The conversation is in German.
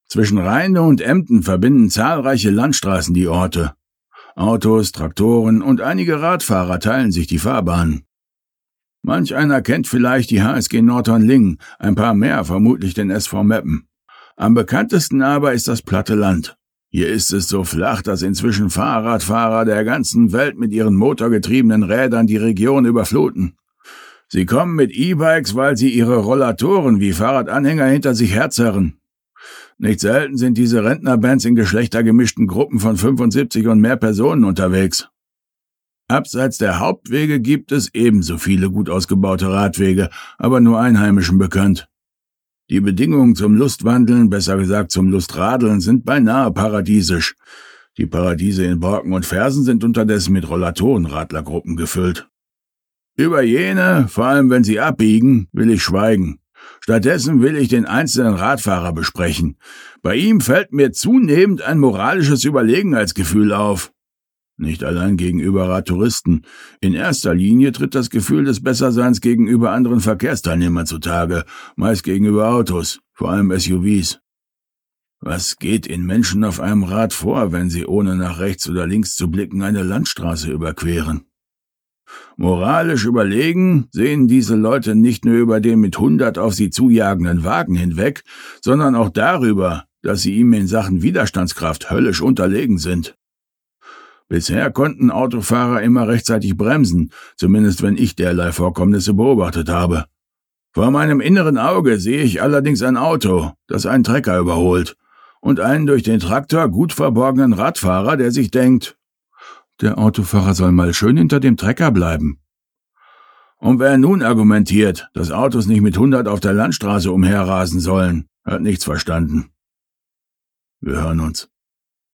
Zwischen Rheine und Emden verbinden zahlreiche Landstraßen die Orte. Autos, Traktoren und einige Radfahrer teilen sich die Fahrbahn. Manch einer kennt vielleicht die HSG Nordhorn-Lingen, ein paar mehr vermutlich den SV Meppen. Am bekanntesten aber ist das platte Land. Hier ist es so flach, dass inzwischen Fahrradfahrer der ganzen Welt mit ihren motorgetriebenen Rädern die Region überfluten. Sie kommen mit E-Bikes, weil sie ihre Rollatoren wie Fahrradanhänger hinter sich herzerren. Nicht selten sind diese Rentnerbands in geschlechtergemischten Gruppen von 75 und mehr Personen unterwegs. Abseits der Hauptwege gibt es ebenso viele gut ausgebaute Radwege, aber nur Einheimischen bekannt. Die Bedingungen zum Lustwandeln, besser gesagt zum Lustradeln, sind beinahe paradiesisch. Die Paradiese in Borken und Fersen sind unterdessen mit Rollatorenradlergruppen gefüllt. Über jene, vor allem wenn sie abbiegen, will ich schweigen. Stattdessen will ich den einzelnen Radfahrer besprechen. Bei ihm fällt mir zunehmend ein moralisches Überlegenheitsgefühl auf. Nicht allein gegenüber Radtouristen. In erster Linie tritt das Gefühl des Besserseins gegenüber anderen Verkehrsteilnehmern zutage, meist gegenüber Autos, vor allem SUVs. Was geht in Menschen auf einem Rad vor, wenn sie ohne nach rechts oder links zu blicken eine Landstraße überqueren? Moralisch überlegen sehen diese Leute nicht nur über den mit 100 auf sie zujagenden Wagen hinweg, sondern auch darüber, dass sie ihm in Sachen Widerstandskraft höllisch unterlegen sind. Bisher konnten Autofahrer immer rechtzeitig bremsen, zumindest wenn ich derlei Vorkommnisse beobachtet habe. Vor meinem inneren Auge sehe ich allerdings ein Auto, das einen Trecker überholt, und einen durch den Traktor gut verborgenen Radfahrer, der sich denkt, der Autofahrer soll mal schön hinter dem Trecker bleiben. Und wer nun argumentiert, dass Autos nicht mit 100 auf der Landstraße umherrasen sollen, hat nichts verstanden. Wir hören uns.